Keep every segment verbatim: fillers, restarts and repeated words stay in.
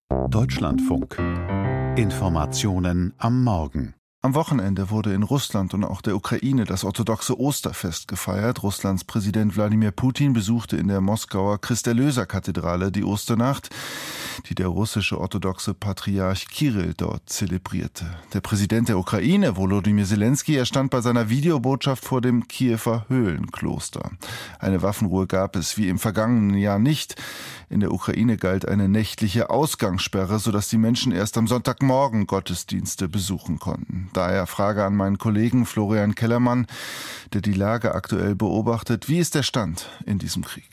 Deutschlandfunk. Informationen am Morgen. Am Wochenende wurde in Russland und auch der Ukraine das orthodoxe Osterfest gefeiert. Russlands Präsident Wladimir Putin besuchte in der Moskauer Christ-Erlöser-Kathedrale die Osternacht, die der russische orthodoxe Patriarch Kirill dort zelebrierte. Der Präsident der Ukraine, Volodymyr Zelensky, er stand bei seiner Videobotschaft vor dem Kiewer Höhlenkloster. Eine Waffenruhe gab es wie im vergangenen Jahr nicht. In der Ukraine galt eine nächtliche Ausgangssperre, sodass die Menschen erst am Sonntagmorgen Gottesdienste besuchen konnten. Daher Frage an meinen Kollegen Florian Kellermann, der die Lage aktuell beobachtet. Wie ist der Stand in diesem Krieg?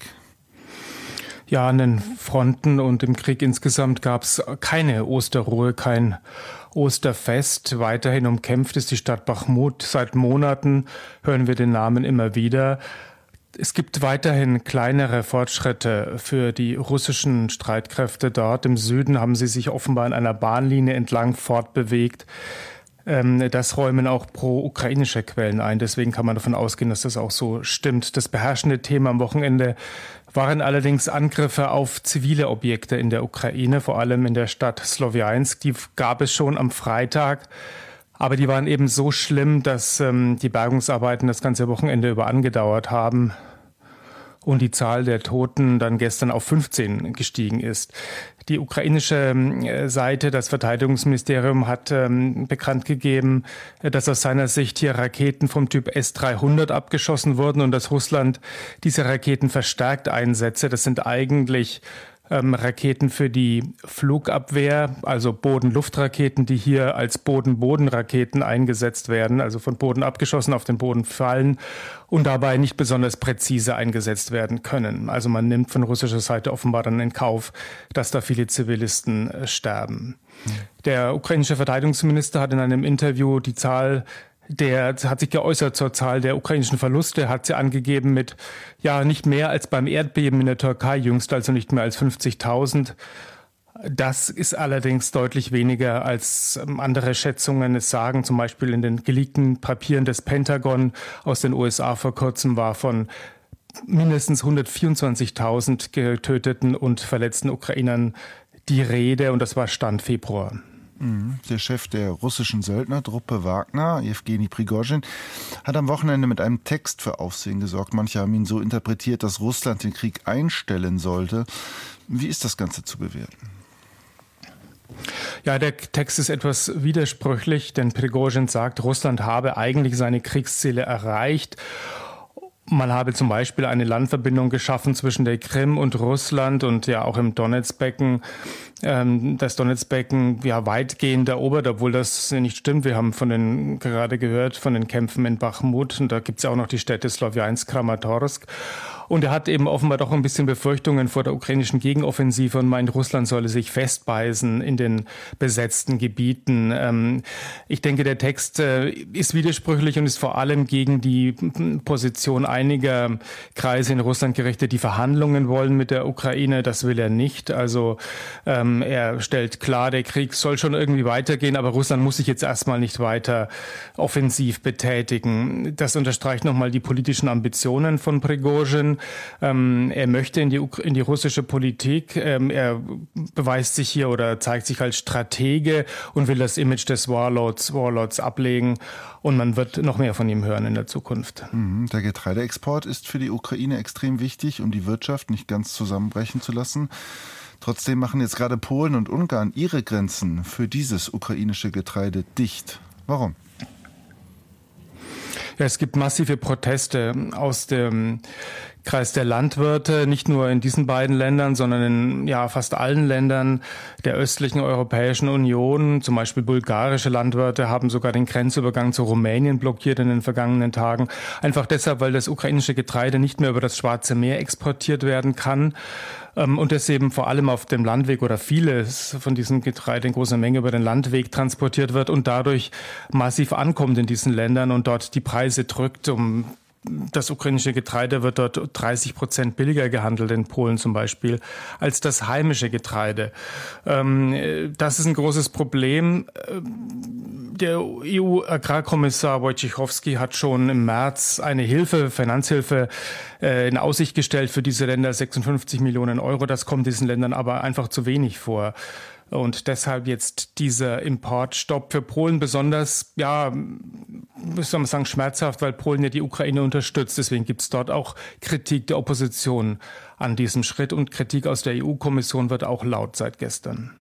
Ja, an den Fronten und im Krieg insgesamt gab es keine Osterruhe, kein Osterfest. Weiterhin umkämpft ist die Stadt Bachmut. Seit Monaten hören wir den Namen immer wieder. Es gibt weiterhin kleinere Fortschritte für die russischen Streitkräfte dort. Im Süden haben sie sich offenbar an einer Bahnlinie entlang fortbewegt. Das räumen auch pro-ukrainische Quellen ein. Deswegen kann man davon ausgehen, dass das auch so stimmt. Das beherrschende Thema am Wochenende waren allerdings Angriffe auf zivile Objekte in der Ukraine, vor allem in der Stadt Slowjansk. Die gab es schon am Freitag. Aber die waren eben so schlimm, dass ähm, die Bergungsarbeiten das ganze Wochenende über angedauert haben und die Zahl der Toten dann gestern auf fünfzehn gestiegen ist. Die ukrainische äh, Seite, das Verteidigungsministerium, hat ähm, bekannt gegeben, äh, dass aus seiner Sicht hier Raketen vom Typ S dreihundert abgeschossen wurden und dass Russland diese Raketen verstärkt einsetze. Das sind eigentlich Ähm, Raketen für die Flugabwehr, also Boden-Luft-Raketen, die hier als Boden-Boden-Raketen eingesetzt werden, also von Boden abgeschossen auf den Boden fallen und dabei nicht besonders präzise eingesetzt werden können. Also man nimmt von russischer Seite offenbar dann in Kauf, dass da viele Zivilisten äh, sterben. Mhm. Der ukrainische Verteidigungsminister hat in einem Interview die Zahl Der hat sich geäußert zur Zahl der ukrainischen Verluste, hat sie angegeben mit, ja, nicht mehr als beim Erdbeben in der Türkei jüngst, also nicht mehr als fünfzigtausend. Das ist allerdings deutlich weniger, als andere Schätzungen es sagen. Zum Beispiel in den geleakten Papieren des Pentagon aus den U S A vor kurzem war von mindestens hundertvierundzwanzigtausend getöteten und verletzten Ukrainern die Rede, und das war Stand Februar. Der Chef der russischen Söldnertruppe Wagner, Jewgeni Prigozhin, hat am Wochenende mit einem Text für Aufsehen gesorgt. Manche haben ihn so interpretiert, dass Russland den Krieg einstellen sollte. Wie ist das Ganze zu bewerten? Ja, der Text ist etwas widersprüchlich, denn Prigozhin sagt, Russland habe eigentlich seine Kriegsziele erreicht. Man habe zum Beispiel eine Landverbindung geschaffen zwischen der Krim und Russland und ja auch im Donezbecken. Ähm, das Donezbecken ja weitgehend erobert, obwohl das nicht stimmt. Wir haben von den gerade gehört von den Kämpfen in Bachmut, und da gibt es ja auch noch die Städte Slowjansk, Kramatorsk. Und er hat eben offenbar doch ein bisschen Befürchtungen vor der ukrainischen Gegenoffensive und meint, Russland solle sich festbeißen in den besetzten Gebieten. Ähm, ich denke, der Text äh, ist widersprüchlich und ist vor allem gegen die Position einiger Kreise in Russland gerichtet, die Verhandlungen wollen mit der Ukraine. Das will er nicht. Also ähm, er stellt klar, der Krieg soll schon irgendwie weitergehen, aber Russland muss sich jetzt erstmal nicht weiter offensiv betätigen. Das unterstreicht nochmal die politischen Ambitionen von Prigozhin. Ähm, er möchte in die, in die russische Politik. Ähm, er beweist sich hier oder zeigt sich als Stratege und will das Image des Warlords, Warlords ablegen. Und man wird noch mehr von ihm hören in der Zukunft. Der Getreideexport ist für die Ukraine extrem wichtig, um die Wirtschaft nicht ganz zusammenbrechen zu lassen. Trotzdem machen jetzt gerade Polen und Ungarn ihre Grenzen für dieses ukrainische Getreide dicht. Warum? Ja, es gibt massive Proteste aus dem Kreis der Landwirte, nicht nur in diesen beiden Ländern, sondern in ja fast allen Ländern der östlichen Europäischen Union. Zum Beispiel bulgarische Landwirte haben sogar den Grenzübergang zu Rumänien blockiert in den vergangenen Tagen. Einfach deshalb, weil das ukrainische Getreide nicht mehr über das Schwarze Meer exportiert werden kann. Und das eben vor allem auf dem Landweg oder vieles von diesem Getreide in großer Menge über den Landweg transportiert wird und dadurch massiv ankommt in diesen Ländern und dort die Preise drückt. Um das ukrainische Getreide wird dort dreißig Prozent billiger gehandelt, in Polen zum Beispiel, als das heimische Getreide. Das ist ein großes Problem. Der E U-Agrarkommissar Wojciechowski hat schon im März eine Hilfe, Finanzhilfe in Aussicht gestellt für diese Länder, sechsundfünfzig Millionen Euro. Das kommt diesen Ländern aber einfach zu wenig vor. Und deshalb jetzt dieser Importstopp für Polen besonders, ja, müssen wir sagen, schmerzhaft, weil Polen ja die Ukraine unterstützt. Deswegen gibt es dort auch Kritik der Opposition an diesem Schritt und Kritik aus der E U-Kommission wird auch laut seit gestern.